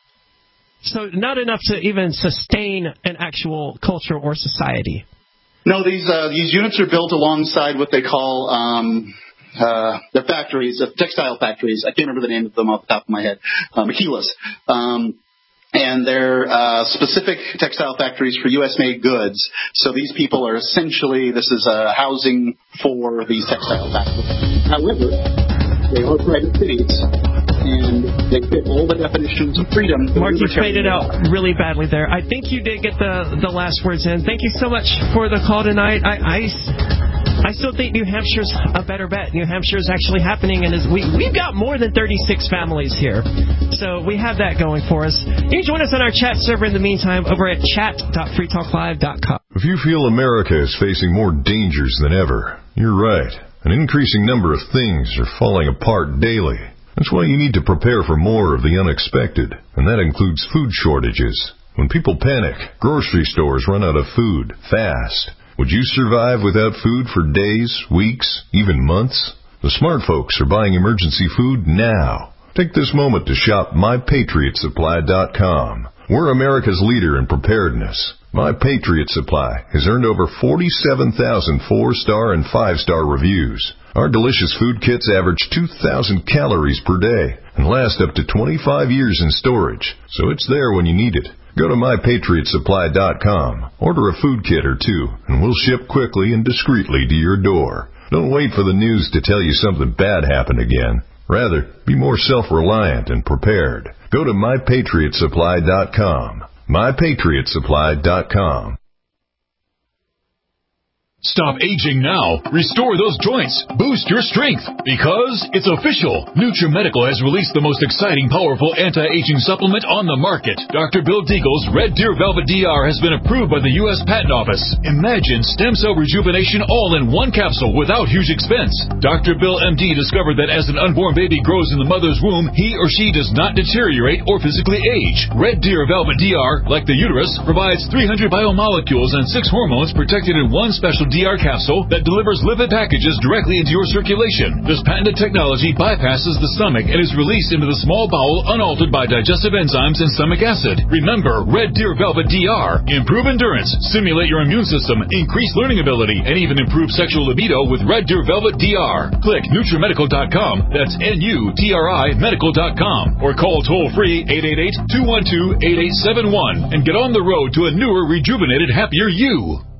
So not enough to even sustain an actual culture or society. No, these uh, these units are built alongside what they call um, uh, the factories, uh, textile factories. I can't remember the name of them off the top of my head. Uh, Maquilas. Um, And they're uh, specific textile factories for U S made goods. So these people are essentially, this is uh, housing for these textile factories. However, they are private cities, and they fit all the definitions of freedom. Mark, you faded out really badly there. I think you did get the, the last words in. Thank you so much for the call tonight. I... I I still think New Hampshire's a better bet. New Hampshire's actually happening, and is, we, we've got more than thirty-six families here. So we have that going for us. You can join us on our chat server in the meantime over at chat dot free talk live dot com. If you feel America is facing more dangers than ever, you're right. An increasing number of things are falling apart daily. That's why you need to prepare for more of the unexpected, and that includes food shortages. When people panic, grocery stores run out of food fast. Would you survive without food for days, weeks, even months? The smart folks are buying emergency food now. Take this moment to shop my patriot supply dot com. We're America's leader in preparedness. My Patriot Supply has earned over forty-seven thousand four-star and five-star reviews. Our delicious food kits average two thousand calories per day and last up to twenty-five years in storage, so it's there when you need it. Go to my patriot supply dot com, order a food kit or two, and we'll ship quickly and discreetly to your door. Don't wait for the news to tell you something bad happened again. Rather, be more self-reliant and prepared. Go to my patriot supply dot com. my patriot supply dot com. Stop aging now. Restore those joints. Boost your strength. Because it's official. NutriMedical has released the most exciting, powerful anti-aging supplement on the market. Doctor Bill Deagle's Red Deer Velvet D R has been approved by the U S Patent Office. Imagine stem cell rejuvenation all in one capsule without huge expense. Doctor Bill M D discovered that as an unborn baby grows in the mother's womb, he or she does not deteriorate or physically age. Red Deer Velvet D R, like the uterus, provides three hundred biomolecules and six hormones protected in one special D R capsule that delivers lipid packages directly into your circulation. This patented technology bypasses the stomach and is released into the small bowel unaltered by digestive enzymes and stomach acid. Remember, Red Deer Velvet D R. Improve endurance, stimulate your immune system, increase learning ability, and even improve sexual libido with Red Deer Velvet D R. Click Nutri Medical dot com, that's N U T R I Medical dot com, or call toll-free eight eight eight, two one two, eight eight seven one and get on the road to a newer, rejuvenated, happier you.